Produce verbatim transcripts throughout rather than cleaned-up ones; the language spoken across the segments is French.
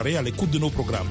à l'écoute de nos programmes.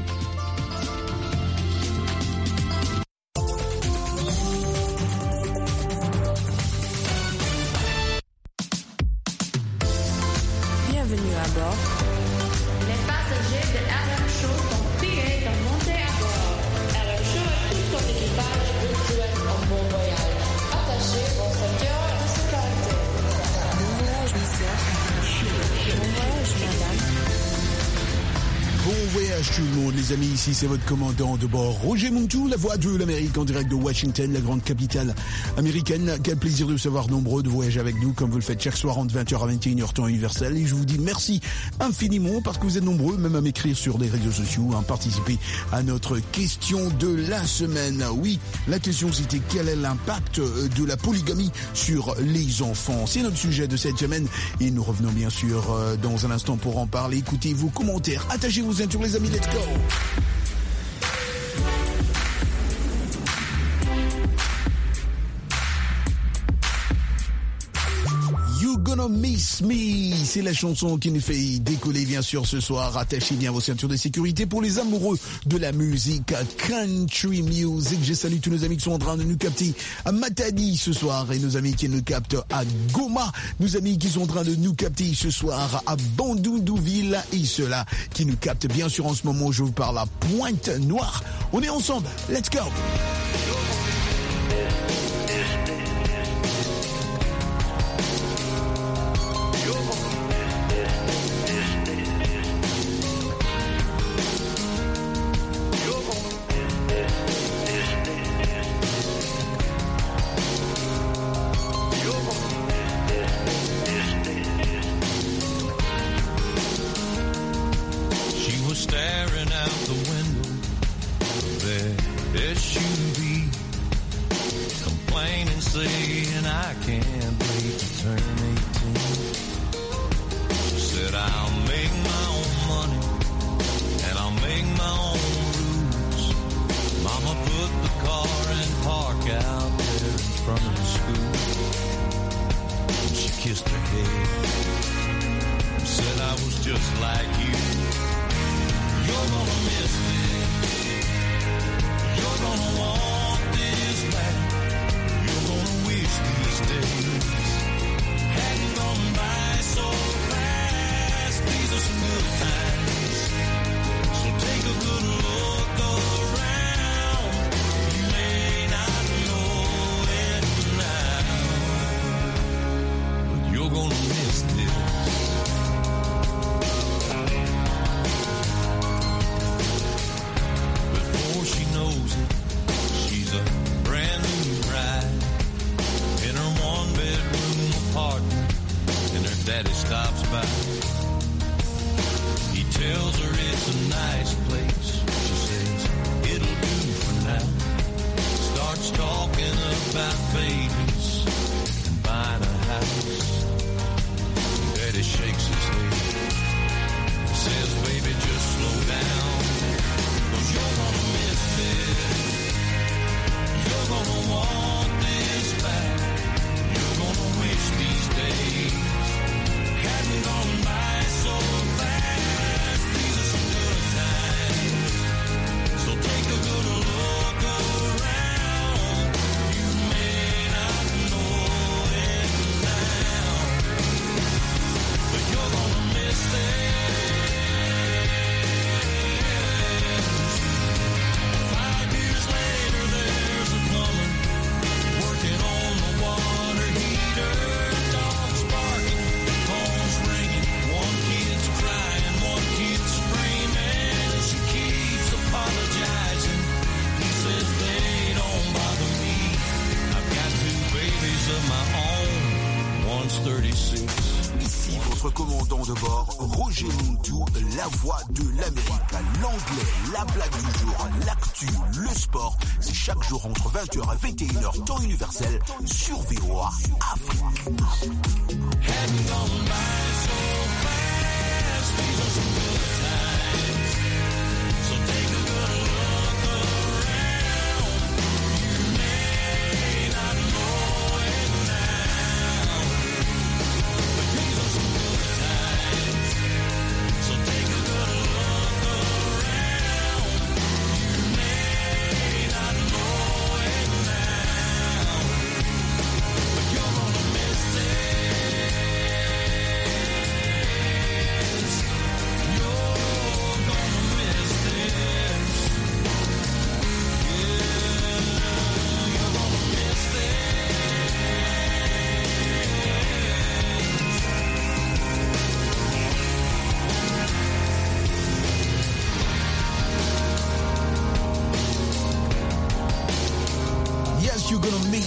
Bienvenue à bord. Les passagers de R M Show sont priés de monter à bord. R M Show et tout son équipage vous souhaitent un bon voyage. Attachez vos ceintures de sécurité. Bon voyage, monsieur. Bon voyage, madame. Bon voyage tout le monde, les amis, ici c'est votre commandant de bord, Roger Montou, la voix de l'Amérique en direct de Washington, la grande capitale américaine. Quel plaisir de vous savoir nombreux de voyager avec nous, comme vous le faites chaque soir entre vingt heures à vingt et une heures temps universel. Et je vous dis merci infiniment parce que vous êtes nombreux, même à m'écrire sur les réseaux sociaux, à participer à notre question de la semaine. Oui, la question c'était quel est l'impact de la polygamie sur les enfants. C'est notre sujet de cette semaine et nous revenons bien sûr dans un instant pour en parler. Écoutez vos commentaires, attachez-vous sur les amis, let's go. You Gonna Miss Me, c'est la chanson qui nous fait décoller bien sûr ce soir. Attachez bien vos ceintures de sécurité pour les amoureux de la musique country music. Je salue tous nos amis qui sont en train de nous capter à Matadi ce soir et nos amis qui nous captent à Goma, nos amis qui sont en train de nous capter ce soir à Bandoudouville et ceux-là qui nous captent bien sûr en ce moment. Je vous parle à Pointe-Noire. On est ensemble, let's go. Ici votre commandant de bord, Roger Montou, la voix de l'Amérique. L'anglais, la blague du jour, l'actu, le sport, c'est chaque jour entre vingt heures et vingt et une heures temps universel sur V O A Afrique.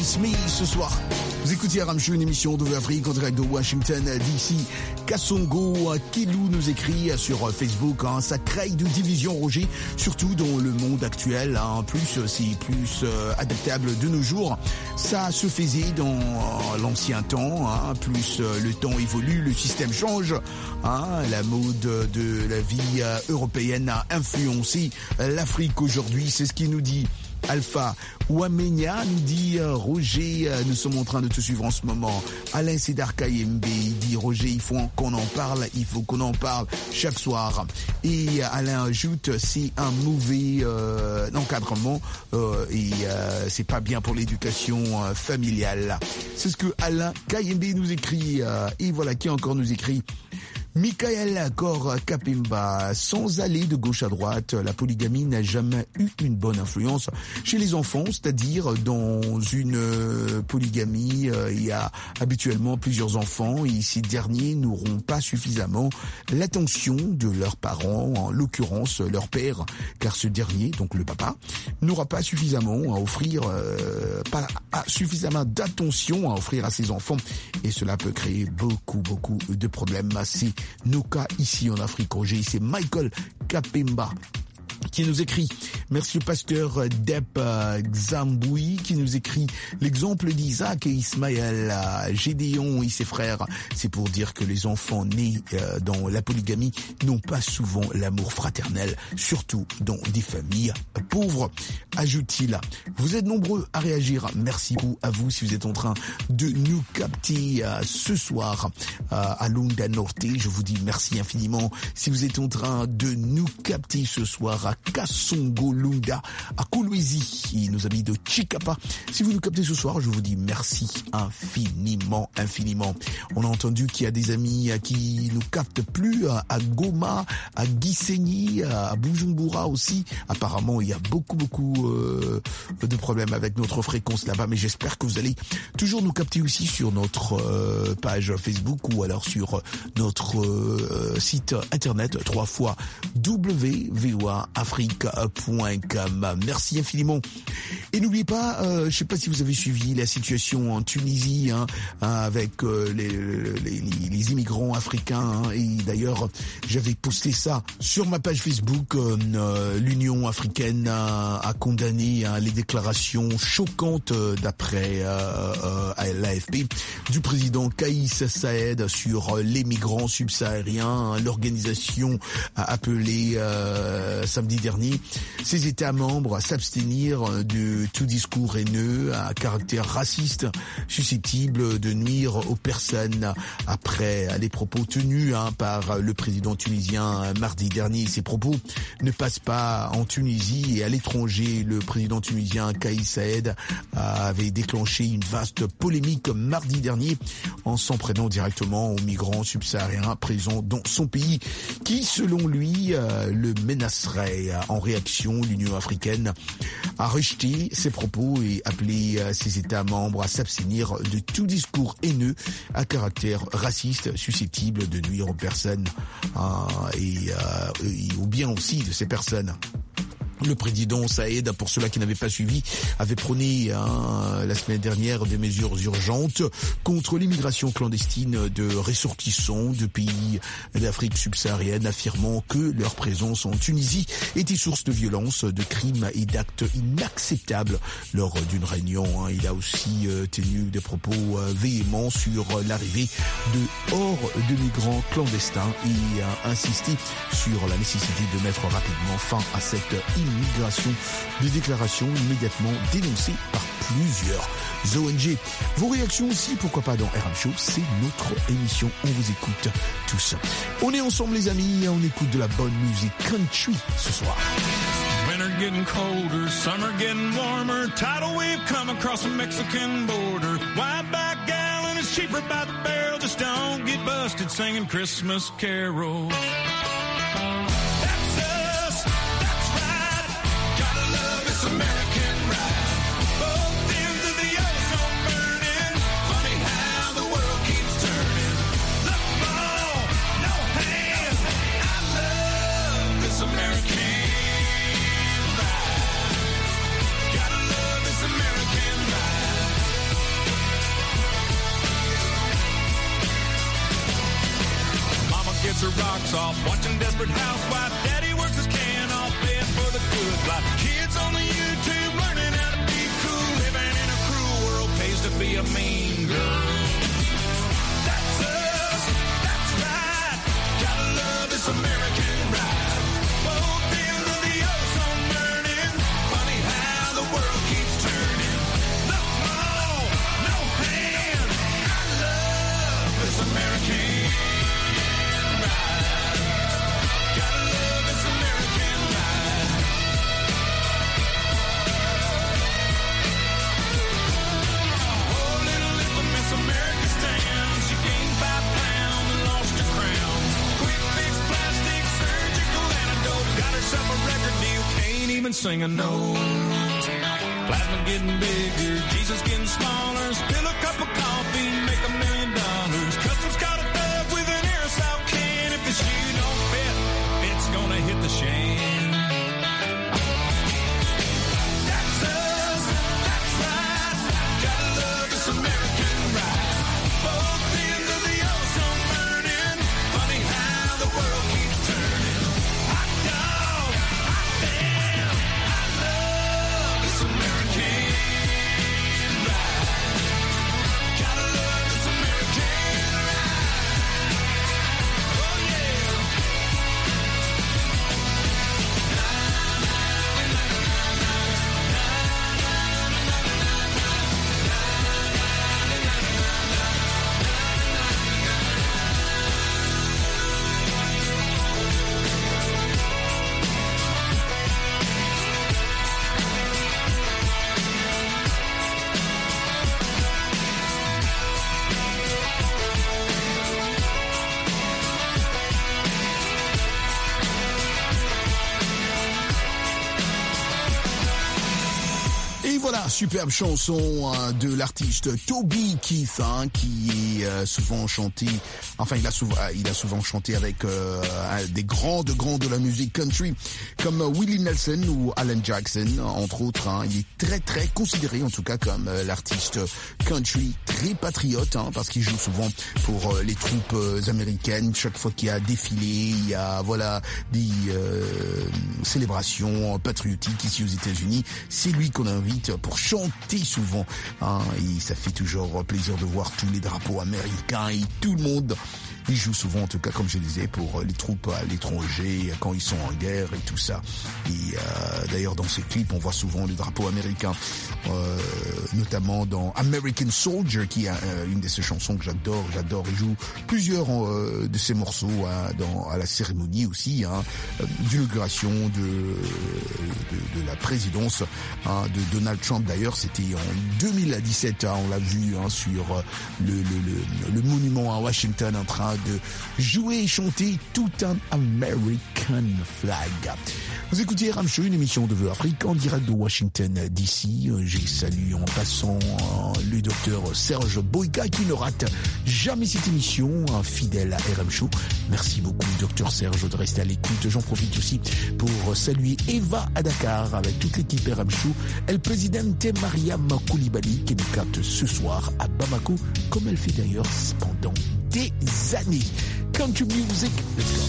Smith ce soir. Vous écoutez Aram Show, une émission de Afrique en direct de Washington D C. Kassongo Kilou nous écrit sur Facebook, hein, ça crée de division, Roger, surtout dans le monde actuel. Hein, plus c'est plus euh, adaptable de nos jours. Ça se faisait dans euh, l'ancien temps. Hein, plus euh, le temps évolue, le système change. Hein, la mode de la vie euh, européenne a influencé l'Afrique aujourd'hui. C'est ce qu'il nous dit. Alpha Ouamenia nous dit euh, Roger, euh, nous sommes en train de te suivre en ce moment. Alain Sédar Kayembe, il dit Roger, il faut qu'on en parle, il faut qu'on en parle chaque soir. Et euh, Alain ajoute, c'est un mauvais euh, encadrement euh, et euh, c'est pas bien pour l'éducation euh, familiale. C'est ce que Alain Kayembe nous écrit. Euh, et voilà qui encore nous écrit. Michael Kor Kapimba, sans aller de gauche à droite, la polygamie n'a jamais eu une bonne influence chez les enfants, c'est-à-dire dans une polygamie, il y a habituellement plusieurs enfants et ces derniers n'auront pas suffisamment l'attention de leurs parents, en l'occurrence leur père, car ce dernier, donc le papa, n'aura pas suffisamment à offrir, euh, pas à, suffisamment d'attention à offrir à ses enfants et cela peut créer beaucoup, beaucoup de problèmes. C'est nos cas ici en Afrique, Roger. C'est Michael Kapemba qui nous écrit. Merci au pasteur Dep Xamboui qui nous écrit l'exemple d'Isaac et Ismaël, Gédéon et ses frères. C'est pour dire que les enfants nés dans la polygamie n'ont pas souvent l'amour fraternel, surtout dans des familles pauvres, ajoute-t-il. Vous êtes nombreux à réagir. Merci beaucoup à vous si vous êtes en train de nous capter ce soir à Lunda Norte. Je vous dis merci infiniment si vous êtes en train de nous capter ce soir à Kassongo Lunda, à Kolwezi, nos amis de Chikapa. Si vous nous captez ce soir, je vous dis merci infiniment, infiniment. On a entendu qu'il y a des amis qui nous captent plus à Goma, à Gisenyi, à Bujumbura aussi. Apparemment, il y a beaucoup, beaucoup euh, de problèmes avec notre fréquence là-bas, mais j'espère que vous allez toujours nous capter aussi sur notre euh, page Facebook ou alors sur notre euh, site internet trois fois w v o a afrique point com. Merci infiniment. Et n'oubliez pas, euh, je sais pas si vous avez suivi la situation en Tunisie hein, avec euh, les, les, les immigrants africains. Hein, et d'ailleurs, j'avais posté ça sur ma page Facebook. Euh, L'Union africaine a, a condamné hein, les déclarations choquantes euh, d'après euh, euh, l'A F P du président Kaïs Saïed sur euh, les migrants subsahariens. Hein, L'organisation a appelé euh, samedi dernier ces États membres à s'abstenir de tout discours haineux à caractère raciste susceptible de nuire aux personnes après les propos tenus hein, par le président tunisien mardi dernier. Ces propos ne passent pas en Tunisie et à l'étranger. Le président tunisien Kaïs Saïed avait déclenché une vaste polémique mardi dernier en s'en prenant directement aux migrants subsahariens présents dans son pays qui, selon lui, le menacerait. En réaction, l'Union africaine a rejeté ses propos et appelé ses États membres à s'abstenir de tout discours haineux à caractère raciste susceptible de nuire aux personnes euh, et, euh, et au bien aussi de ces personnes. Le président Saïed, pour ceux-là qui n'avaient pas suivi, avait prôné hein, la semaine dernière des mesures urgentes contre l'immigration clandestine de ressortissants de pays d'Afrique subsaharienne, affirmant que leur présence en Tunisie était source de violence, de crimes et d'actes inacceptables lors d'une réunion. Hein. Il a aussi euh, tenu des propos euh, véhéments sur l'arrivée de hors de migrants clandestins et a insisté sur la nécessité de mettre rapidement fin à cette immigration. Migration, des déclarations immédiatement dénoncées par plusieurs O N G. Vos réactions aussi, pourquoi pas dans Aram Show, c'est notre émission, on vous écoute tous. On est ensemble les amis, on écoute de la bonne musique country ce soir. Winter getting colder, summer getting warmer, tidal wave come across the Mexican border, wide back gallon is cheaper by the barrel, just don't get busted singing Christmas carols. American ride, both ends of the ozone burning. Funny how the world keeps turning. Look, ball, no hands. I love this American ride. Gotta love this American ride. lights off, watching Desperate Housewives. Daddy works his can off, paying for the good life. Kids on the YouTube learning how to be cool. Living in a cruel world pays to be a mean girl. That's us, that's right. Gotta love this American ride. Both ends of the ozone burning. Funny how the world keeps turning. No more, no hand. I love this American ride. Gotta love this American ride. Oh, little infamous America's town. She gained five pounds and lost her crown. Quick fix, plastic, surgical antidote. Got herself a record deal, can't even sing a note. Plasma getting bigger, Jesus getting smaller. Spill a cup of coffee, make a million dollars. Customs caught a thug with an aerosol can. If the shoe don't fit, it's gonna hit the shan. That's us, that's right. Gotta love this American ride. Both ends of the ozone burning. Funny how the world keeps turning. Hot dog, hot damn. I love this American ride. Gotta love this American ride. Oh yeah. Et voilà, superbe chanson hein, de l'artiste Toby Keith, hein, qui est euh, souvent chanté, enfin il a souvent, il a souvent chanté avec euh, des grands, de grands de la musique country, comme Willie Nelson ou Alan Jackson, entre autres. Hein. Il est très très considéré en tout cas comme euh, l'artiste country très patriote, hein, parce qu'il joue souvent pour euh, les troupes euh, américaines. Chaque fois qu'il y a défilé, il y a voilà des euh, célébrations patriotiques ici aux États-Unis. C'est lui qu'on invite pour chanter souvent, hein, et ça fait toujours plaisir de voir tous les drapeaux américains et tout le monde. Ils jouent souvent, en tout cas, comme je disais, pour les troupes à l'étranger, quand ils sont en guerre et tout ça. Et euh, d'ailleurs, dans ces clips, on voit souvent le drapeau américain, euh, notamment dans American Soldier, qui est euh, une de ces chansons que j'adore. J'adore. Ils jouent plusieurs euh, de ces morceaux hein, dans, à la cérémonie aussi, hein, d'inauguration de, de, de la présidence hein, de Donald Trump. D'ailleurs, c'était en deux mille dix-sept, hein, on l'a vu hein, sur le, le, le, le monument à Washington en train de jouer et chanter tout un American flag. Vous écoutez R M Show, une émission de Vœux Afrique en direct de Washington D C. J'ai salué en passant le docteur Serge Boyka qui ne rate jamais cette émission, un fidèle à R M Show. Merci beaucoup docteur Serge de rester à l'écoute. J'en profite aussi pour saluer Eva à Dakar avec toute l'équipe R M Show. El Presidente Mariam Koulibaly qui nous capte ce soir à Bamako, comme elle fait d'ailleurs pendant des années. Country music, let's go.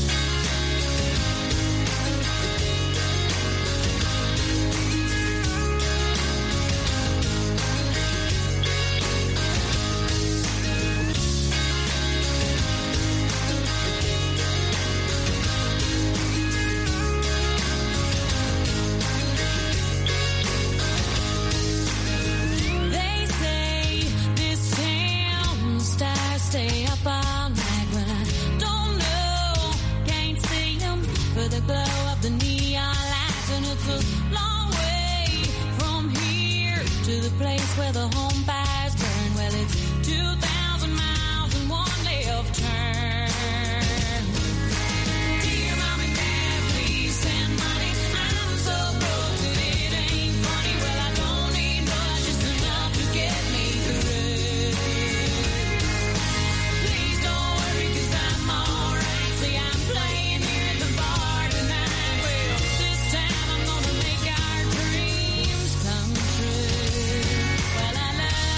Well, I love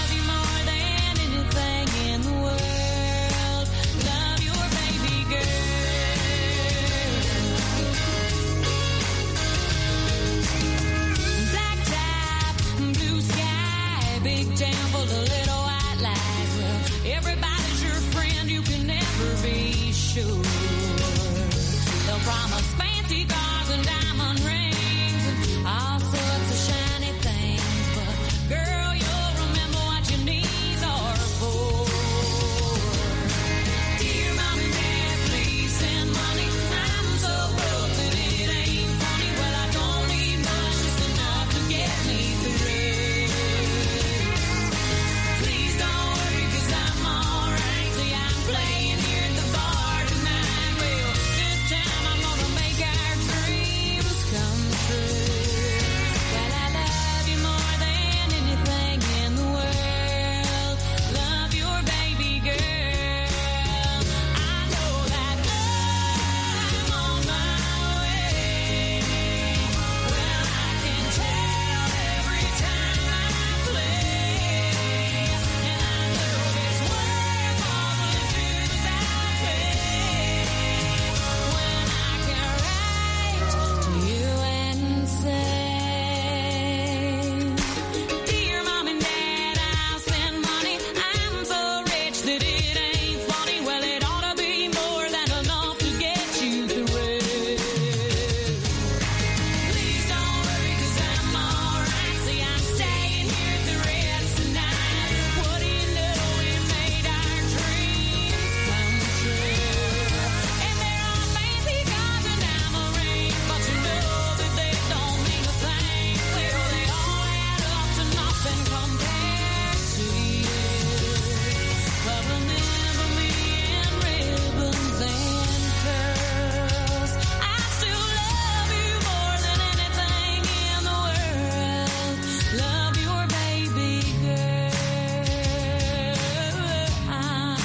diamond rings and all sorts of shiny things. But girl, you'll remember what your knees are for. Dear mom and dad, please send money. I'm so broke that it ain't funny. Well, I don't need much, just enough to get me through. Please don't worry, 'cause I'm alright. See, I'm playing here at the bar tonight. Well, this time I'm gonna make our dreams come true. Well, I love you more than anything in the world. Love your baby girl. I know that I'm on my way. Well, I can tell every time I play. And I know it's worth all the dues I pay. When I can write to you and say, dear mom and dad, I'll send money. I'm so rich that it ain't funny. Well, it ought to be more than enough to get you through. Please don't worry, 'cause I'm alright. See, I'm staying here the rest of the night. What do you know? We made our dreams come true. And there are fancy cars and diamond rings, but you know that they don't mean a thing. Well, they all add up to nothing compared to you. But remember me in ribbons and pearls. I still love you more than anything in the world. Love your baby girl. Ah,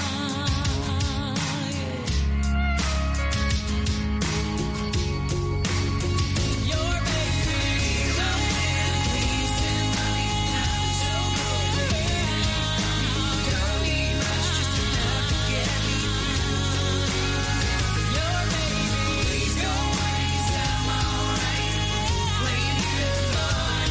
yeah. Your baby girl. Please send money. I'm so broke. Don't need much, just enough to get me through. Your baby girl. Please, I'm alright. Playing here at the bar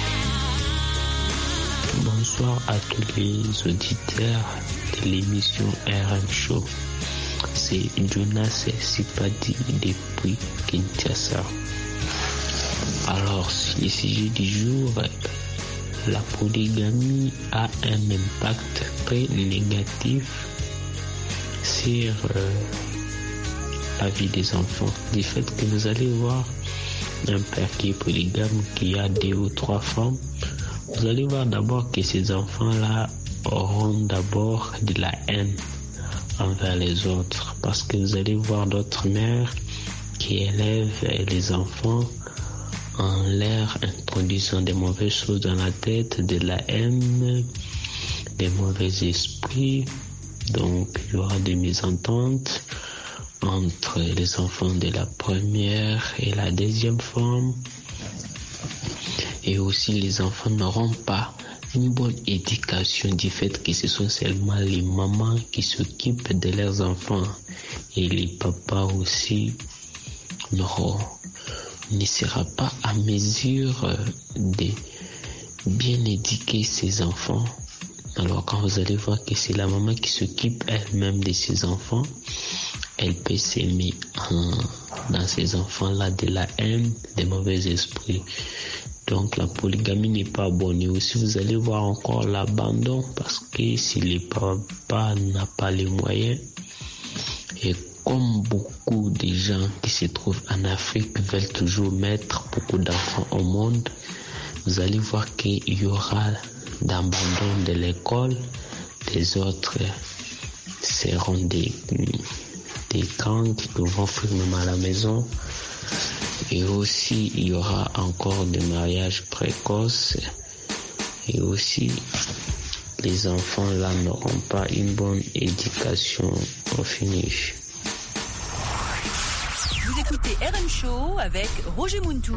tonight. Bonsoir à tous les auditeurs de l'émission R M Show. C'est Jonas Sipadi depuis Kinshasa. Alors, le sujet du jour, la polygamie a un impact très négatif sur euh, la vie des enfants. Du fait que vous allez voir un père qui est polygame, qui a deux ou trois femmes, vous allez voir d'abord que ces enfants-là auront d'abord de la haine envers les autres, parce que vous allez voir d'autres mères qui élèvent les enfants en leur introduisant des mauvaises choses dans la tête, de la haine, des mauvais esprits. Donc il y aura des mésententes entre les enfants de la première et la deuxième femme. Et aussi les enfants n'auront pas une bonne éducation du fait que ce sont seulement les mamans qui s'occupent de leurs enfants. Et les papas aussi n'auront, ne sera pas à mesure de bien éduquer ses enfants. Alors quand vous allez voir que c'est la maman qui s'occupe elle-même de ses enfants, elle peut s'aimer en, dans ces enfants-là de la haine, des mauvais esprits. Donc la polygamie n'est pas bonne. Et aussi vous allez voir encore l'abandon, parce que si le papa n'a pas les moyens, et comme beaucoup de gens qui se trouvent en Afrique veulent toujours mettre beaucoup d'enfants au monde, vous allez voir qu'il y aura d'abandon de l'école, les autres seront des, des gangs qui vont faire même à la maison. Et aussi, il y aura encore des mariages précoces. Et aussi, les enfants là n'auront pas une bonne éducation au finish. Vous écoutez R M Show avec Roger Muntu.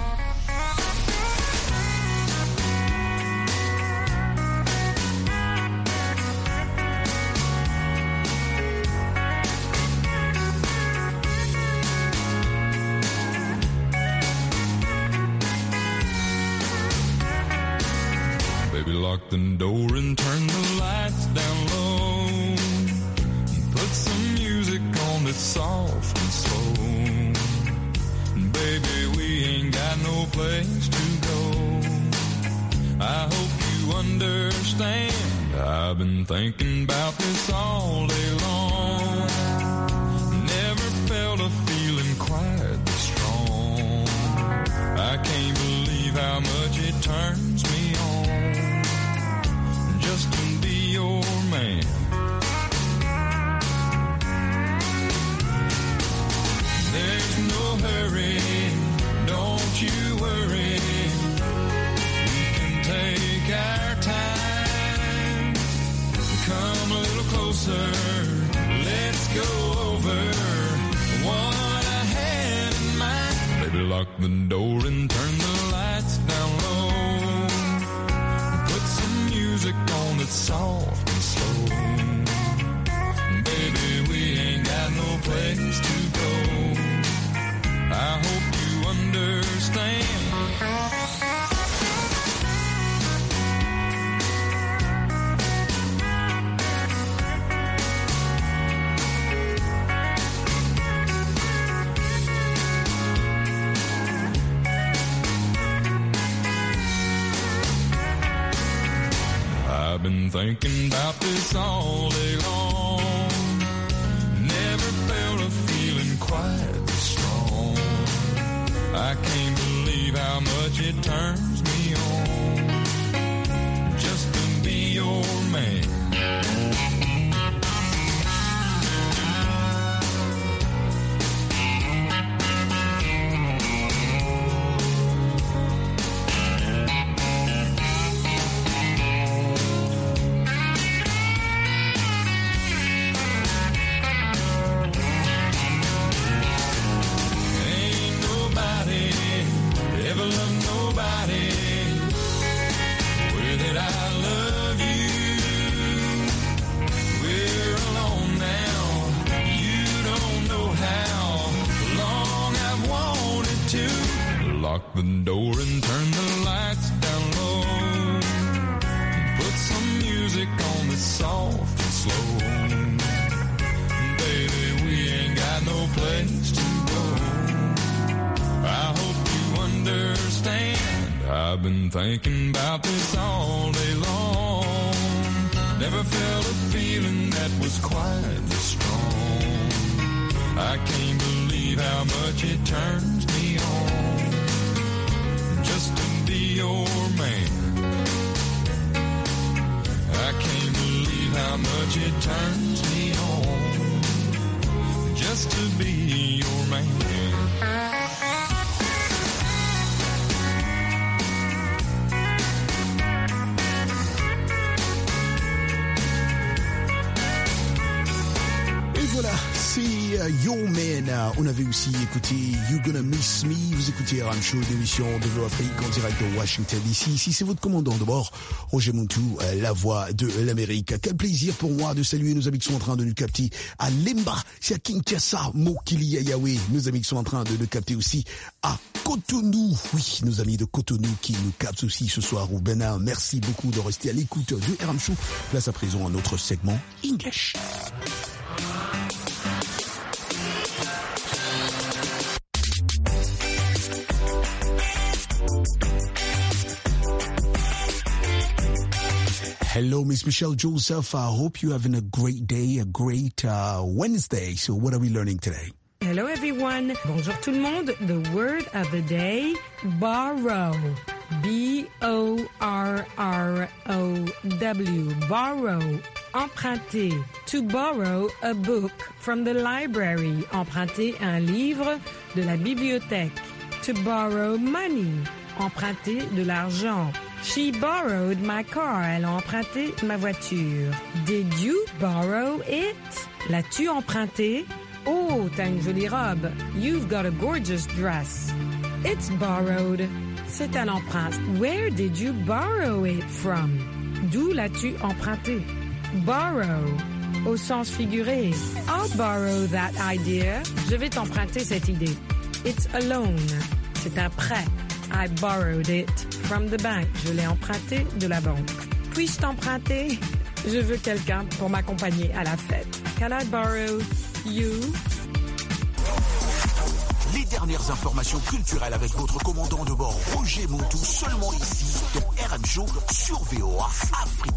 Lock the door and turn the lights down low. Put some music on that's soft and slow. Baby, we ain't place to go. I hope you understand. I've been thinking about this all day long. Never felt a feeling quite this strong. I can't believe how much it turns me on just to be your man. There's no hurry, don't you worry. We can take our time. Come a little closer, let's go over what I had in mind. Baby, lock the door and turn the lights down low. Put some music on that's soft and slow. Baby, we ain't got no place to go. I hope you understand. I've been thinking about this all day long. Never felt a feeling quite this strong. I can't believe how much it turns me on just to be your man. Lock the door and turn the lights down low. Put some music on that's soft and slow. Baby, we ain't got no place to go. I hope you understand. I've been thinking about this all day long. Never felt a feeling that was quite this strong. I can't believe how much it turns me on just to be your man. I can't believe how much it turns me on just to be your man. Voilà, c'est uh, Your Man. On avait aussi écouté You Gonna Miss Me. Vous écoutez R M Show, d'émission de Bleu Afrique en direct de Washington D C. Ici, c'est votre commandant de bord, Roger Montou, euh, la voix de l'Amérique. Quel plaisir pour moi de saluer nos amis qui sont en train de nous capter à Lemba, c'est à Kinshasa, Mokili, Yahweh. Nos amis qui sont en train de nous capter aussi à Cotonou. Oui, nos amis de Cotonou qui nous captent aussi ce soir au Bénin. Merci beaucoup de rester à l'écoute de R M Show. Place à présent à notre segment English. Hello, Miss Michelle Joseph. I hope you're having a great day, a great uh, Wednesday. So what are we learning today? Hello everyone. Bonjour tout le monde. The word of the day, borrow. B O R R O W. Borrow. Emprunter. To borrow a book from the library. Emprunter un livre de la bibliothèque. To borrow money. Emprunter de l'argent. She borrowed my car. Elle a emprunté ma voiture. Did you borrow it? L'as-tu emprunté? Oh, t'as une jolie robe. You've got a gorgeous dress. It's borrowed. C'est à l'emprunt. Where did you borrow it from? D'où l'as-tu emprunté? Borrow, au sens figuré. I'll borrow that idea. Je vais t'emprunter cette idée. It's a loan. C'est un prêt. I borrowed it from the bank. Je l'ai emprunté de la banque. Puis-je t'emprunter? Je veux quelqu'un pour m'accompagner à la fête. Can I borrow you? Les dernières informations culturelles avec votre commandant de bord Roger Montou, seulement ici dans R M Show sur V O A Afrique.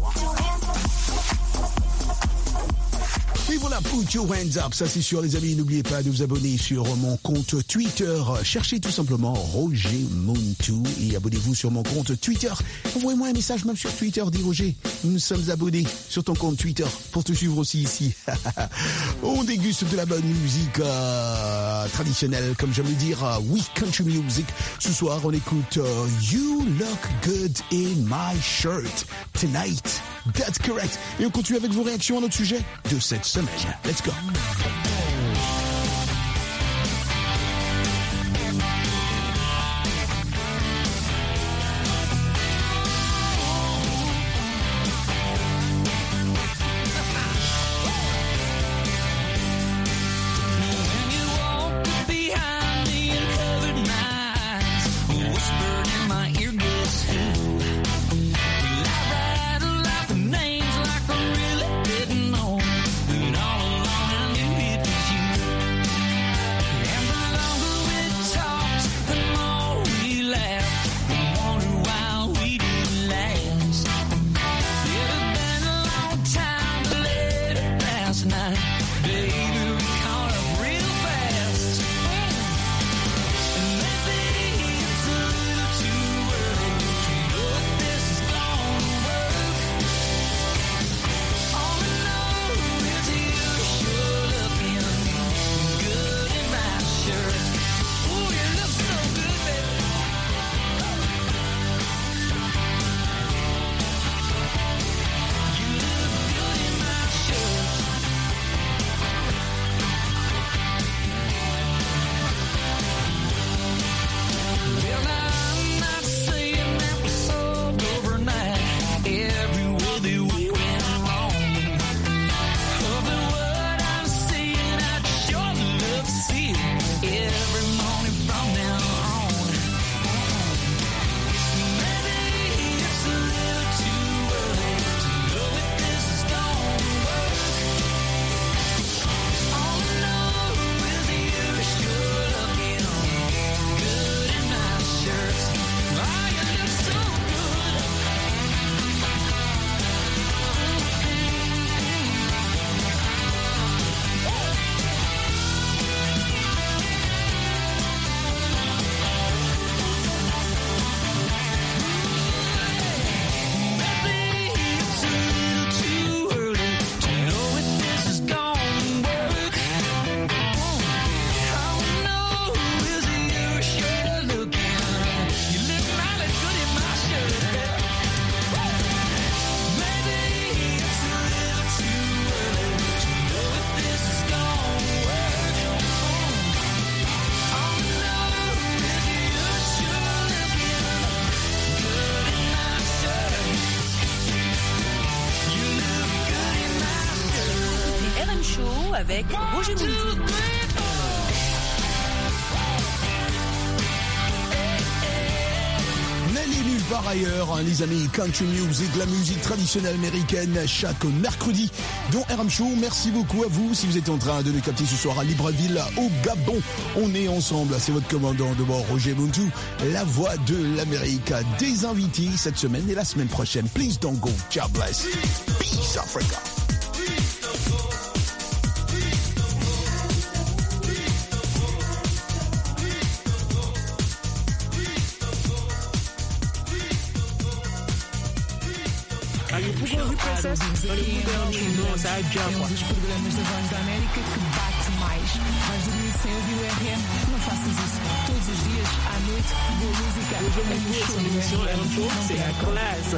Et voilà, put your hands up, ça c'est sûr les amis, n'oubliez pas de vous abonner sur mon compte Twitter, cherchez tout simplement Roger Montou et abonnez-vous sur mon compte Twitter, envoyez-moi un message même sur Twitter, dis Roger, nous sommes abonnés sur ton compte Twitter pour te suivre aussi ici. On déguste de la bonne musique euh, traditionnelle, comme j'aime le dire, euh, oui, country music. Ce soir on écoute euh, You Look Good in My Shirt Tonight, that's correct. Et on continue avec vos réactions à notre sujet de cette semaine. Let's go. Avec Roger Montou. N'allez nulle part ailleurs, hein, les amis, country music, la musique traditionnelle américaine, chaque mercredi dans R M Show. Merci beaucoup à vous si vous êtes en train de nous capter ce soir à Libreville, au Gabon. On est ensemble, c'est votre commandant de bord, Roger Montou, la voix de l'Amérique. Des invités cette semaine et la semaine prochaine. Please don't go, God bless. Peace, Africa. Princess, olha o modelo, nossa, a Java. É um dos programas da Voz da América que bate mais. Vais dormir sem ouvir o R M? Não faças isso. Todos os dias, à noite, boa música. Hoje eu me show do émission R M Show, c'est la classe.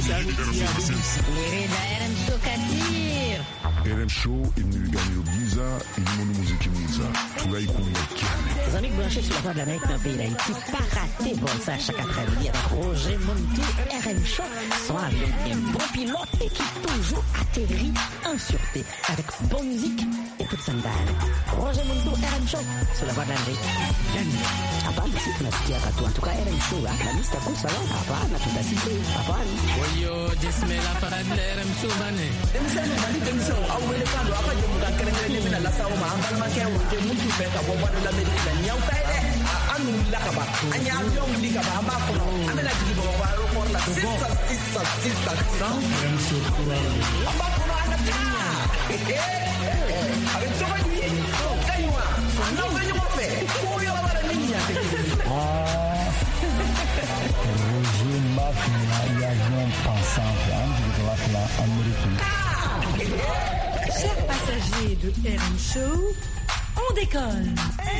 R M Show Kadir. R M Show imnigani Giza, ilimono muziki mwiza. Tunaikumbia kiane. Les amis branchés sur la Voix de l'Amérique dans le pays d'Haïti, pas rater bon ça chaque après-midi avec Roger Montou, R M Show, soit avec un bon pilote et qui toujours atterrit en sûreté avec bonne musique et toute sandale. Roger Montou, R M Show, sur la Voix de l'Amérique. Hapana, si tunasikia katu, en tout cas R M Show, la liste ya kusala, hapana, tutasikia, hapana. Oyo, jisme la parade de R M Show, bane. Emission, aw wele kan don aw ka jɛmukan kɛrɛnkɛrɛnnen bɛna lase aw ma an balimakɛ Roger Muntu fɛ ka bɔ Voix de l'Amérique la nin y'aw ta ye dɛ an n'u wulila ka ban an ye avion wuli ka ban an b'a kɔnɔ an bɛna jigin Bamakɔ aéroport la sisan sisan sisan sisan an b'a kɔnɔ an ka taa a bɛ cogo di o ka ɲi wa n'aw bɛ ɲɔgɔn fɛ ko yɔrɔ wɛrɛ min ni yan tɛ kelen ye. Roger m'a fini il y a un pensant hein, de la américaine. Chers passagers de R M Show, on décolle.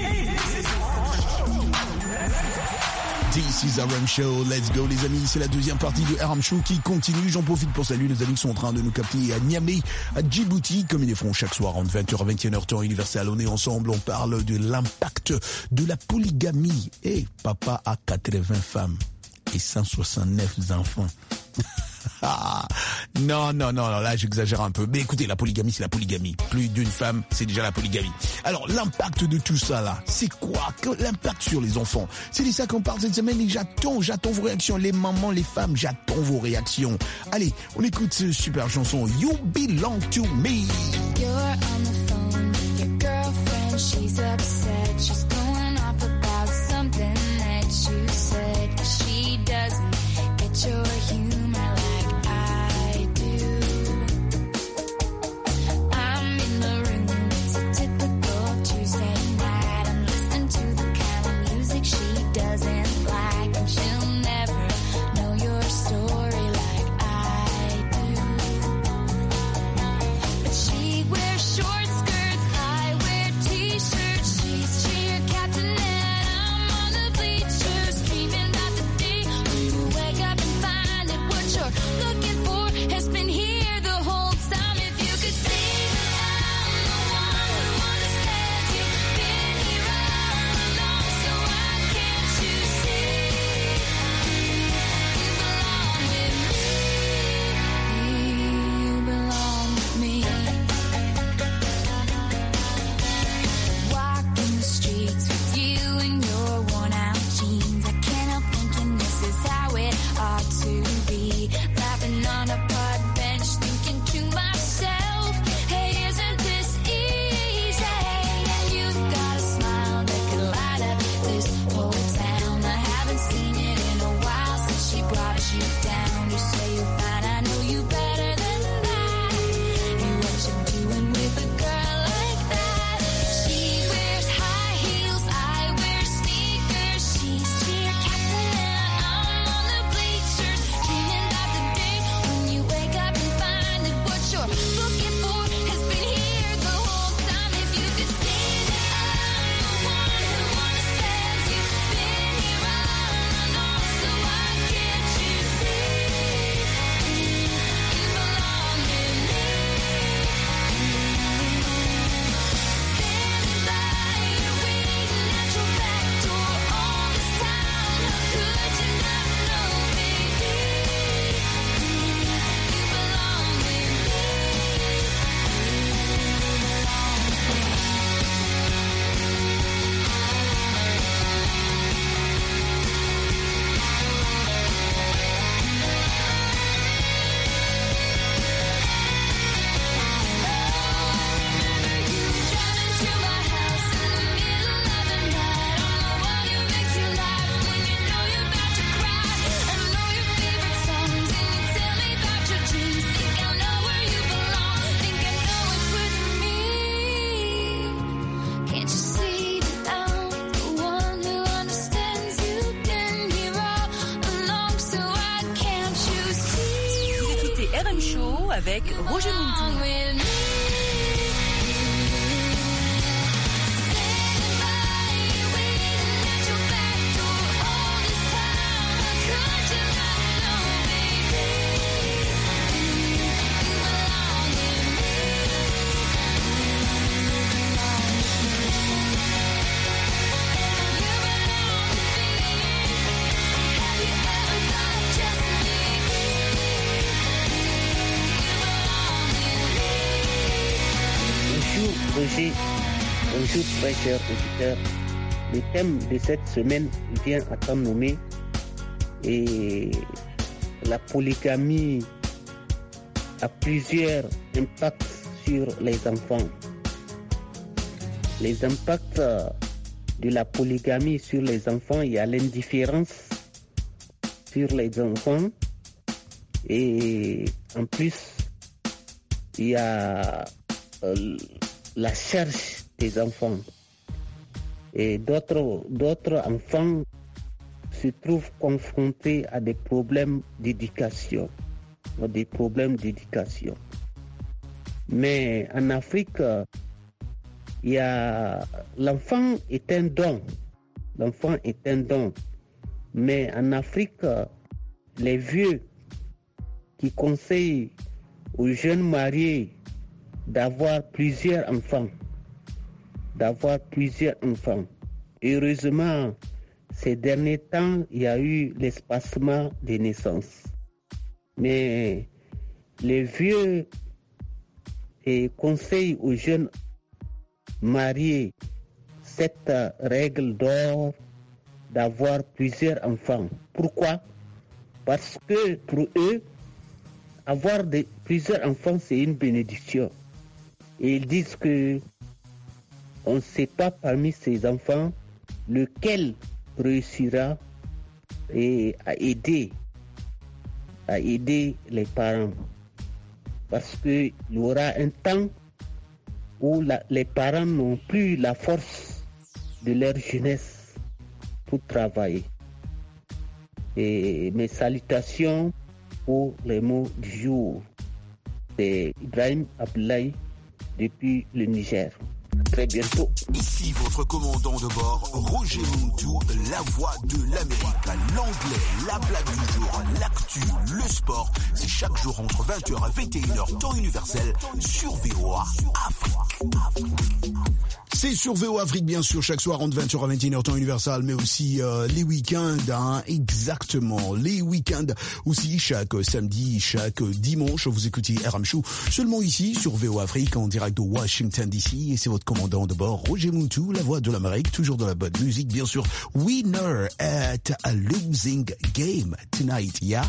This is R M Show, let's go les amis, c'est la deuxième partie de R M Show qui continue. J'en profite pour saluer nos amis qui sont en train de nous capter à Niamey, à Djibouti, comme ils le font chaque soir entre vingt heures et vingt et une heures temps universel. On est ensemble, on parle de l'impact de la polygamie. Et hey, papa a quatre-vingts femmes et cent soixante-neuf enfants. non, non, non, non, là j'exagère un peu. Mais écoutez, la polygamie, c'est la polygamie. Plus d'une femme, c'est déjà la polygamie. Alors, l'impact de tout ça là, c'est quoi? L'impact sur les enfants. C'est de ça qu'on parle cette semaine et j'attends, j'attends vos réactions. Les mamans, les femmes, j'attends vos réactions. Allez, on écoute cette super chanson You Belong to Me. You're on the phone with your girlfriend, she's upset. She's going off about something that you said. She doesn't get your humor like I do. I'm in the room, it's a typical Tuesday night. I'm listening to the kind of music she doesn't like, and she'll never know your story like I do. But she wears short skirts, I wear t-shirts. She's cheer captain and I'm on the bleachers, dreaming about the day when you wake up and find that what you're looking for has been here the whole time. If you could see that I'm the one who understands you, been here all along, so why can't you see you belong with me? You belong with me. Walking the streets with you in your worn out jeans, I can't help thinking this is how it ought to be. Laughing on a park bench, thinking to myself, hey, isn't this easy? And you've got a smile that could light up this whole town. I haven't seen it in a while since she brought you down. You say you're fine, I know you better than that. Hey, what you doing with a girl like that? She wears high heels, I wear sneakers. She's cheer captain and I'm on the bleachers, dreaming about the day when you wake up and find that what you're looking for has been here the whole time. If you could see that I'm the one who understands you, been here all along, so why can't you see you belong with me? Standing by you, waiting at your back door all this time. How could you not know, baby? You belong with me. Driving to my house in the middle of the night. On the wall, makes you laugh when you know you're about to cry. I know your favorite songs and you tell me about your dreams. Think I know where you belong. Think I know it's with me. Can't you see that I'm the one who understands you? Been here all along, so why can't you see? Vous écoutez R M Show avec Roger Muntu. With me. Bonjour Roger, bonjour très chers auditeurs. Le thème de cette semaine vient à temps nommé et la polygamie a plusieurs impacts sur les enfants. Les impacts de la polygamie sur les enfants, il y a l'indifférence sur les enfants et en plus il y a euh, la charge des enfants et d'autres d'autres enfants se trouvent confrontés à des problèmes d'éducation, des problèmes d'éducation. Mais en Afrique, il y a l'enfant est un don, l'enfant est un don. Mais en Afrique, les vieux qui conseillent aux jeunes mariés d'avoir plusieurs enfants, d'avoir plusieurs enfants. Heureusement, ces derniers temps, il y a eu l'espacement des naissances. Mais les vieux et conseillent aux jeunes mariés cette règle d'or d'avoir plusieurs enfants. Pourquoi? Parce que pour eux, avoir des, plusieurs enfants, c'est une bénédiction. Et ils disent que on ne sait pas parmi ces enfants lequel réussira et à aider, à aider les parents. Parce qu'il y aura un temps où la, les parents n'ont plus la force de leur jeunesse pour travailler. Et mes salutations pour les mots du jour. C'est Ibrahim Abdoulaye depuis le Niger. À très bientôt. Ici votre commandant de bord, Roger Muntu, la voix de l'Amérique. L'anglais, la blague du jour, l'actu, le sport. C'est chaque jour entre vingt heures et vingt et une heures temps universel sur V O A Afrique. C'est sur V O A Afrique, bien sûr, chaque soir entre vingt heures à vingt et une heures temps universel, mais aussi euh, les week-ends, hein, exactement, les week-ends aussi, chaque samedi, chaque dimanche, vous écoutez R M Show, seulement ici, sur V O A Afrique, en direct de Washington D C, et c'est votre commandant de bord, Roger Muntu, la voix de l'Amérique, toujours dans la bonne musique, bien sûr, winner at a losing game tonight, yeah?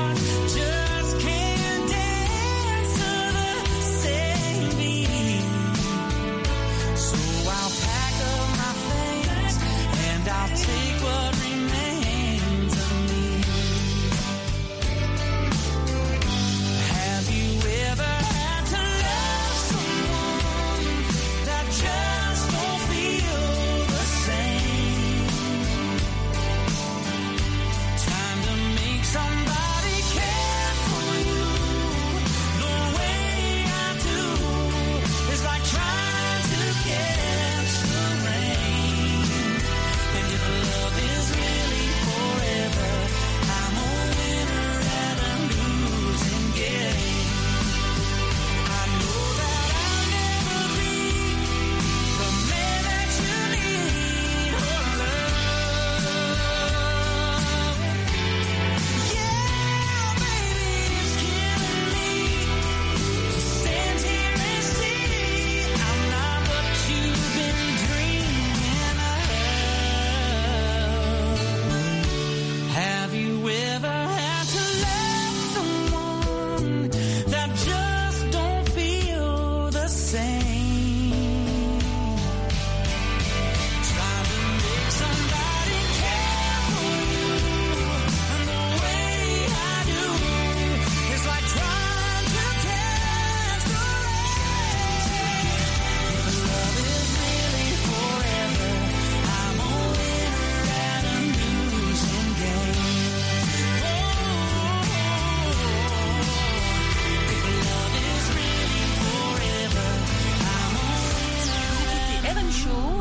Just can't dance to the same beat.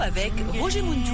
avec Roger Muntou.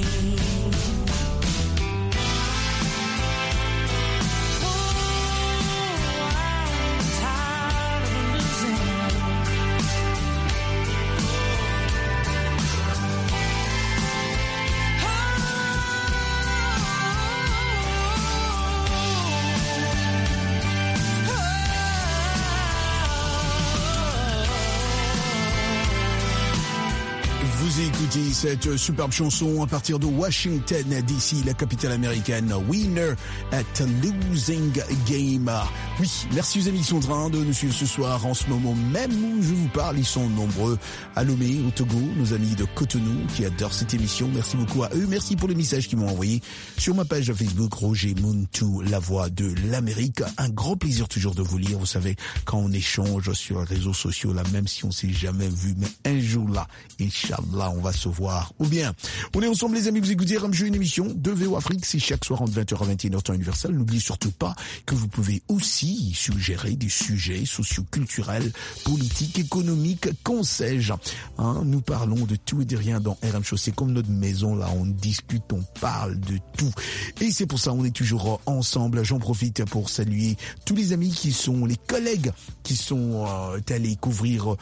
Vous écoutez cette superbe chanson à partir de Washington D C, la capitale américaine. Winner at Losing Game. Oui, merci aux amis qui sont en train de nous suivre ce soir. En ce moment même où je vous parle, ils sont nombreux à Lomé, au Togo, nos amis de Cotonou qui adorent cette émission. Merci beaucoup à eux. Merci pour les messages qu'ils m'ont envoyés sur ma page Facebook Roger Muntou, la voix de l'Amérique. Un grand plaisir toujours de vous lire. Vous savez, quand on échange sur les réseaux sociaux, là, même si on s'est jamais vu, mais un jour là, Inch'Allah, on va se voir. Ou bien, on est ensemble les amis, vous écoutez Ramjou, une émission de V O Afrique, c'est chaque soir entre vingt heures à vingt et une heures temps universel. N'oubliez surtout pas que vous pouvez aussi suggérer des sujets socio-culturels, politiques, économiques, qu'en sais-je. Hein, nous parlons de tout et de rien dans R M Show. C'est comme notre maison là, on discute, on parle de tout. Et c'est pour ça on est toujours ensemble. J'en profite pour saluer tous les amis qui sont, les collègues qui sont euh, allés couvrir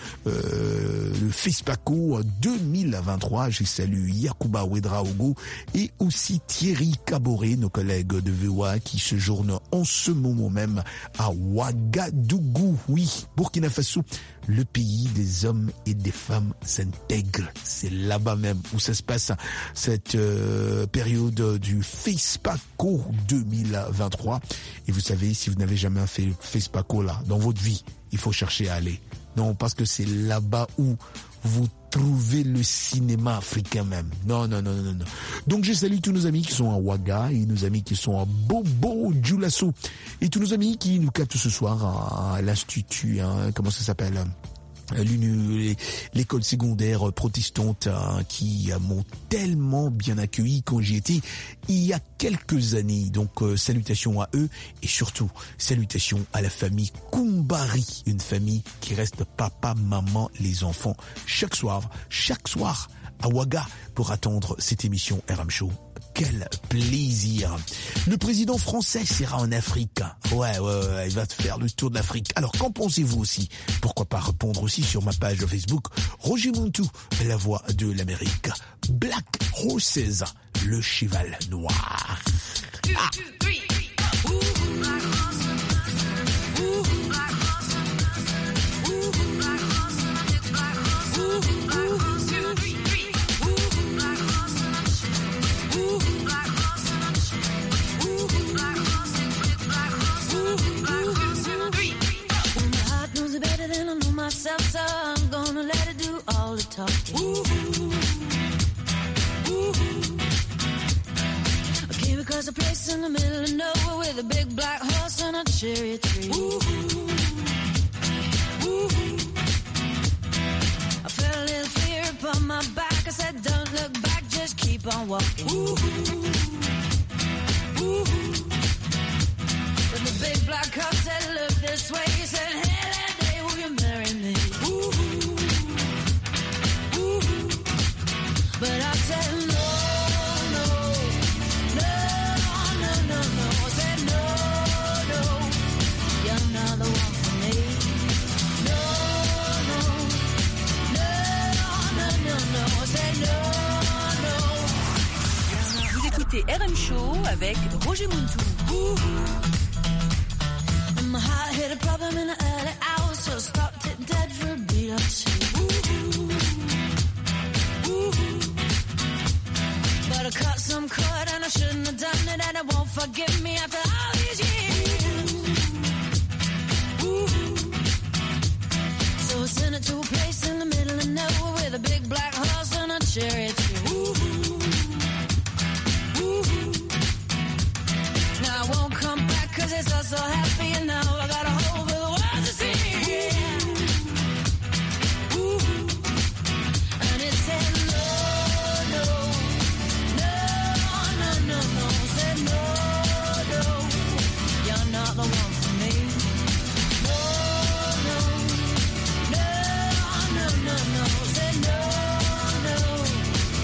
euh, le FESPACO deux mille vingt-trois. Je salue Yacouba Ouedraogo et aussi Thierry Caboret, nos collègues de V O A qui séjournent en ce moment même à Ouagadougou. Oui, Burkina Faso, le pays des hommes et des femmes intègres. C'est là-bas même où ça se passe cette euh, période du FESPACO deux mille vingt-trois. Et vous savez, si vous n'avez jamais fait FESPACO là dans votre vie, il faut chercher à aller. Non, parce que c'est là-bas où vous trouvez le cinéma africain même. Non, non, non, non, non. Donc je salue tous nos amis qui sont à Ouaga et nos amis qui sont à Bobo Dioulasso et tous nos amis qui nous captent ce soir à, à l'Institut, hein, comment ça s'appelle, l'école secondaire protestante, hein, qui m'ont tellement bien accueilli quand j'y étais il y a quelques années. Donc euh, salutations à eux et surtout salutations à la famille Koumbari, une famille qui reste papa, maman, les enfants chaque soir, chaque soir à Ouaga pour attendre cette émission R M Show. Quel plaisir. Le président français sera en Afrique. Ouais, ouais, ouais, il va te faire le tour de l'Afrique. Alors, qu'en pensez-vous aussi? Pourquoi pas répondre aussi sur ma page Facebook Roger Muntou, la voix de l'Amérique. Black Horses, le cheval noir. Ah. Myself, so I'm gonna let it do all the talking. Ooh, ooh. I came across a place in the middle of nowhere with a big black horse and a cherry tree. Ooh, ooh. I felt a little fear upon my back. I said, don't look back, just keep on walking. Ooh, ooh. But the big black horse said, look this way. He said, hey, that day will you marry me? Ooh, ooh. But I said, no, no, no, no, no, no. I said, no, no, you're not the one for me. No, no, no, no, no, no. I said, no, no. Vous écoutez R M Show avec Roger Muntou. Ooh. My heart hit a problem in the early hours, so stopped it dead for a beat or two. Ooh, ooh. But I cut some cord and I shouldn't have done it, and it won't forgive me after all these years. Ooh. So I sent it to a place in the middle of nowhere with a big black horse and a cherry tree. Ooh, ooh. Now I won't come back 'cause it's all so happy, and now I got a hole for the world to see. Ooh. And it said no, no, no, no, no, no. It said no, no, you're not the one for me. No, no, no, no, no, no. It said no, no,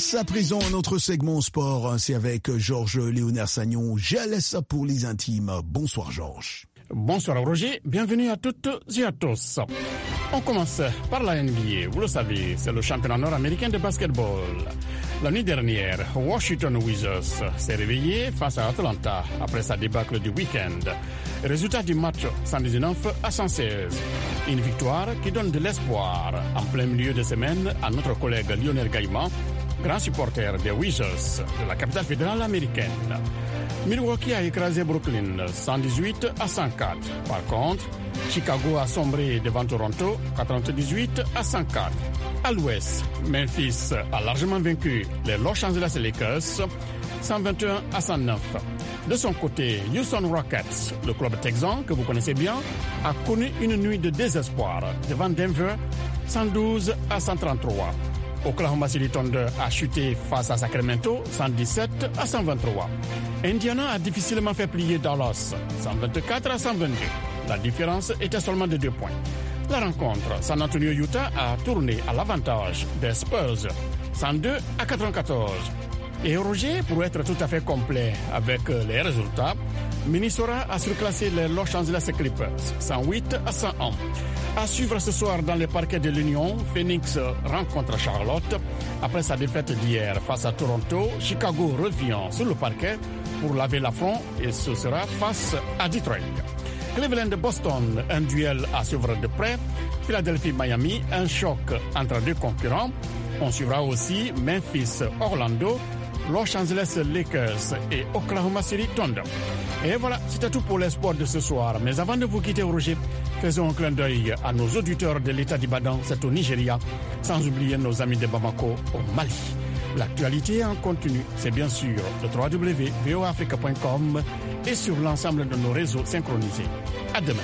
Place à présent à notre segment sport. C'est avec Georges Léonard Sagnon. Je laisse pour les intimes. Bonsoir Georges. Bonsoir Roger, bienvenue à toutes et à tous. On commence par la N B A. Vous le savez, c'est le championnat nord-américain de basketball. La nuit dernière, Washington Wizards s'est réveillé face à Atlanta après sa débâcle du week-end. Résultat du match cent dix-neuf à cent seize. Une victoire qui donne de l'espoir en plein milieu de semaine à notre collègue Lionel Gaïman, grand supporter des Wizards de la capitale fédérale américaine. Milwaukee a écrasé Brooklyn cent dix-huit à cent quatre. Par contre, Chicago a sombré devant Toronto quatre-vingt-dix-huit à cent quatre. À l'ouest, Memphis a largement vaincu les Los Angeles Lakers cent vingt et un à cent neuf. De son côté, Houston Rockets, le club texan que vous connaissez bien, a connu une nuit de désespoir devant Denver cent douze à cent trente-trois. Oklahoma City Thunder a chuté face à Sacramento cent dix-sept à cent vingt-trois. Indiana a difficilement fait plier Dallas cent vingt-quatre à cent vingt-deux. La différence était seulement de deux points. La rencontre San Antonio-Utah a tourné à l'avantage des Spurs cent deux à quatre-vingt-quatorze. Et Roger, pour être tout à fait complet avec les résultats, Minnesota a surclassé les Los Angeles Clippers cent huit à cent un. À suivre ce soir dans les parquets de l'Union, Phoenix rencontre Charlotte. Après sa défaite d'hier face à Toronto, Chicago revient sur le parquet pour laver l'affront et ce sera face à Detroit. Cleveland-Boston, un duel à suivre de près. Philadelphie-Miami, un choc entre deux concurrents. On suivra aussi Memphis-Orlando, Los Angeles Lakers et Oklahoma City Thunder. Et voilà, c'était tout pour les sports de ce soir. Mais avant de vous quitter, Roger, faisons un clin d'œil à nos auditeurs de l'État d'Ibadan, c'est au Nigeria, sans oublier nos amis de Bamako au Mali. L'actualité en continu, c'est bien sûr le w w w point v o africa point com et sur l'ensemble de nos réseaux synchronisés. À demain.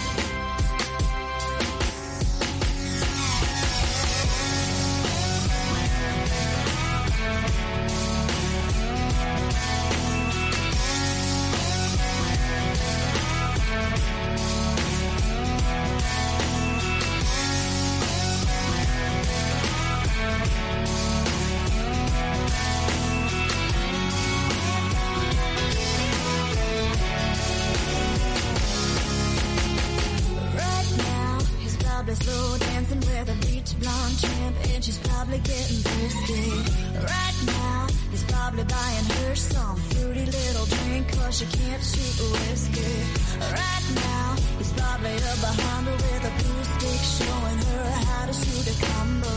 Slow dancing with a beach blonde tramp, and she's probably getting thirsty. Right now, he's probably buying her some fruity little drink, cause she can't shoot whiskey. Right now, he's probably up behind her with a blue stick, showing her how to shoot a combo.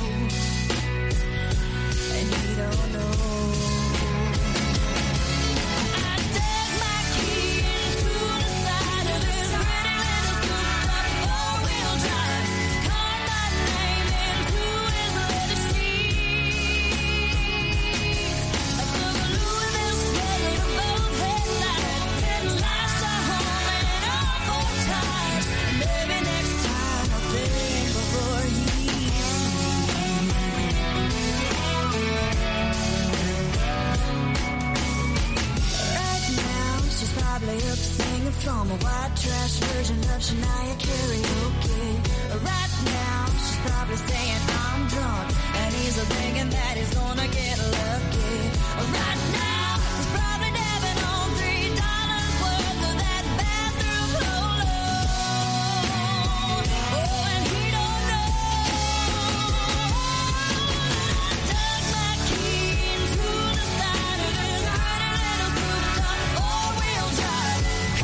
And he don't know. From a white trash version of Shania karaoke. Right now, she's probably saying I'm drunk, and he's thinking that he's gonna get lucky. Right now, he's probably dabbing on three dollars worth of that bathroom cologne. Oh, and he don't know. I dug my key into the side of his pretty little souped-up four-wheel drive.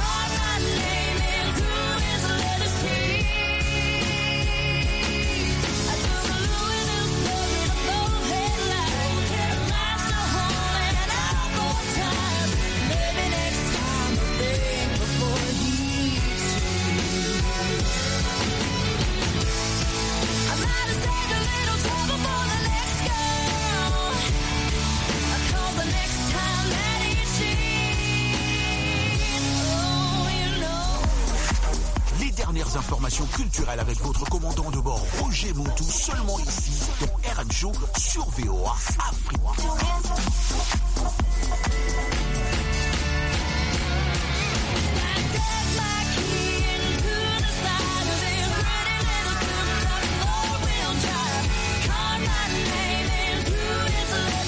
Informations culturelles avec votre commandant de bord Roger Montou, seulement ici dans R M Show sur V O A Afrique. It's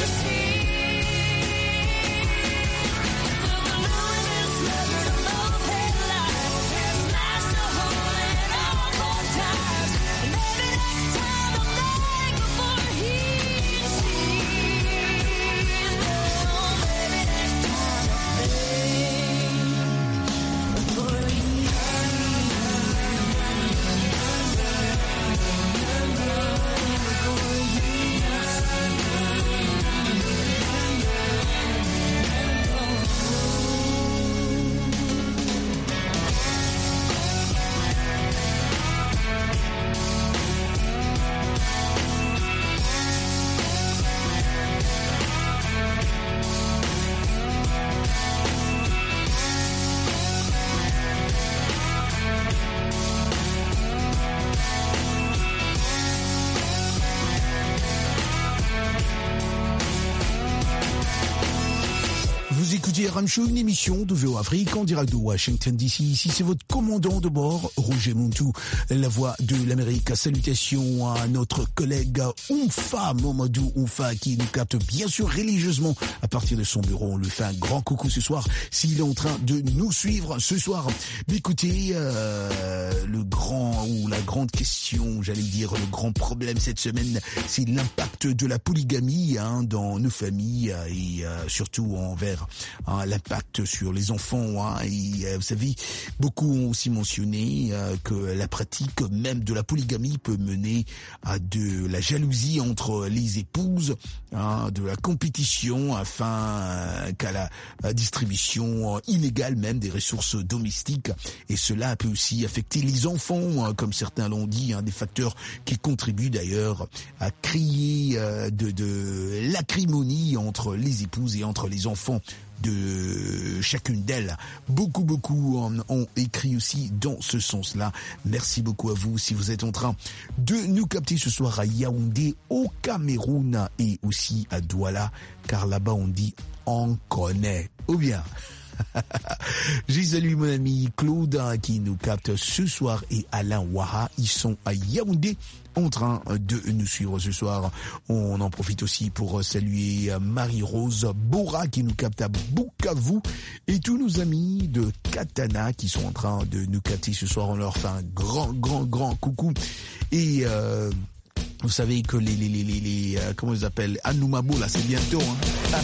Vous écoutez R M Show, une émission de V O Afrique en direct de Washington D C. Ici, c'est votre commandant de bord, Roger Muntu, la voix de l'Amérique. Salutations à notre collègue Oumfa, Mamadou Oumfa, qui nous capte bien sûr religieusement à partir de son bureau. On lui fait un grand coucou ce soir, s'il est en train de nous suivre ce soir. D'écouter euh, le grand ou la grande question, j'allais dire le grand problème cette semaine, c'est l'impact de la polygamie hein, dans nos familles et euh, surtout envers Hein, l'impact sur les enfants. Hein, et, euh, vous savez, beaucoup ont aussi mentionné euh, que la pratique même de la polygamie peut mener à de la jalousie entre les épouses, hein, de la compétition afin euh, qu'à la, la distribution euh, illégale même des ressources domestiques. Et cela peut aussi affecter les enfants, hein, comme certains l'ont dit, hein, des facteurs qui contribuent d'ailleurs à créer euh, de, de l'acrimonie entre les épouses et entre les enfants de chacune d'elles. Beaucoup, beaucoup ont écrit aussi dans ce sens-là. Merci beaucoup à vous si vous êtes en train de nous capter ce soir à Yaoundé, au Cameroun et aussi à Douala, car là-bas on dit on connaît. Ou bien... J'ai salué mon ami Claude qui nous capte ce soir et Alain Ouaha. Ils sont à Yaoundé en train de nous suivre ce soir. On en profite aussi pour saluer Marie-Rose Bora qui nous capte à Bukavu et tous nos amis de Katana qui sont en train de nous capter ce soir. On leur fait un grand, grand, grand coucou. Et... Euh Vous savez que les, les, les, les, les euh, comment ils appellent, Anoumabo, là, c'est bientôt, hein.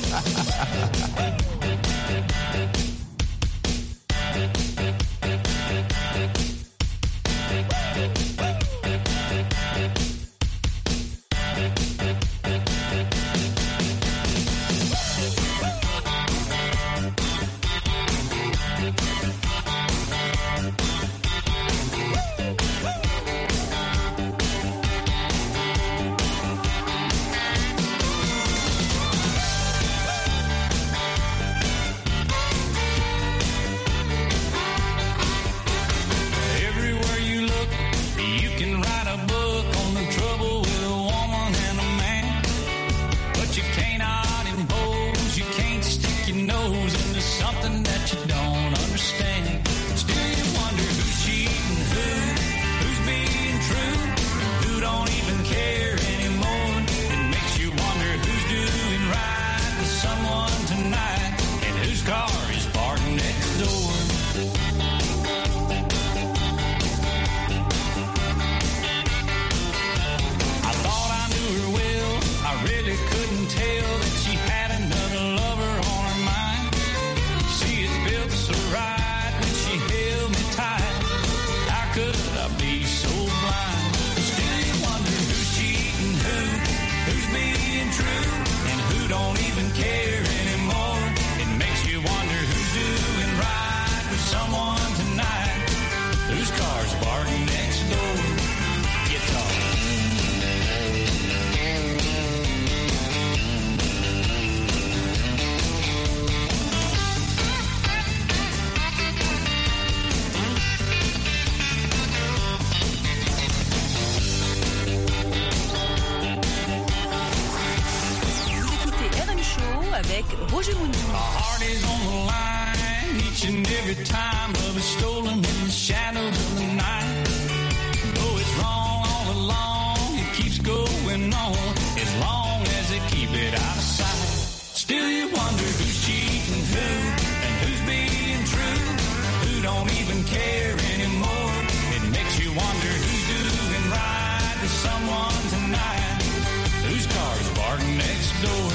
avec Roger Muntu. My heart is on the line each and every time, love is stolen in the shadows of the night. Though it's wrong all along, it keeps going on as long as they keep it out of sight. Still you wonder who's cheating who and who's being true, who don't even care anymore. It makes you wonder who's doing right to someone tonight, whose car's parked next door.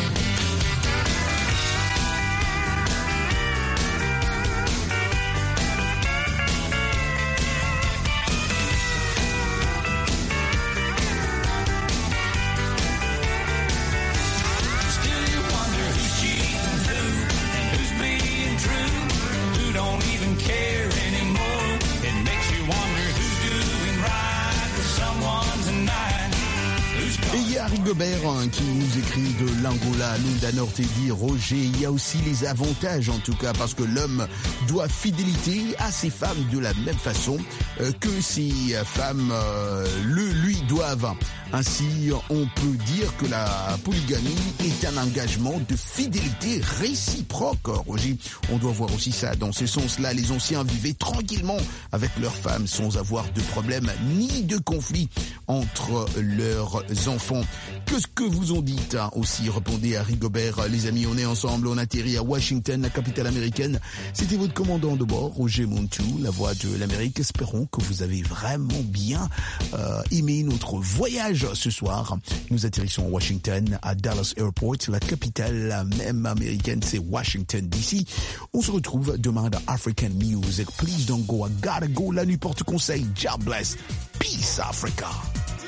Rigobert hein, qui nous écrit de l'Angola, Lunda Norte et dit Roger, il y a aussi les avantages en tout cas parce que l'homme doit fidélité à ses femmes de la même façon euh, que ses femmes euh, le lui doivent. Ainsi, on peut dire que la polygamie est un engagement de fidélité réciproque. Roger, on doit voir aussi ça dans ce sens-là. Les anciens vivaient tranquillement avec leurs femmes sans avoir de problème ni de conflit entre leurs enfants. Qu'est-ce que vous en dites hein, aussi? Répondez à Rigobert. Les amis, on est ensemble, on atterrit à Washington, la capitale américaine. C'était votre commandant de bord, Roger Montou, la voix de l'Amérique. Espérons que vous avez vraiment bien euh, aimé notre voyage ce soir. Nous atterrissons à Washington, à Dallas Airport, la capitale même américaine, c'est Washington D C. On se retrouve demain dans African Music. Please don't go, I gotta go. La nuit porte conseil. God bless. Peace Africa.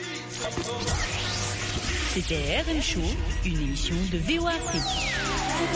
C'était R M Show, une émission de V O A Afrique.